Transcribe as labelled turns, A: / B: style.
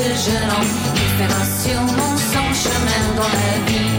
A: de jeune homme qui fera sûrement son chemin dans la vie.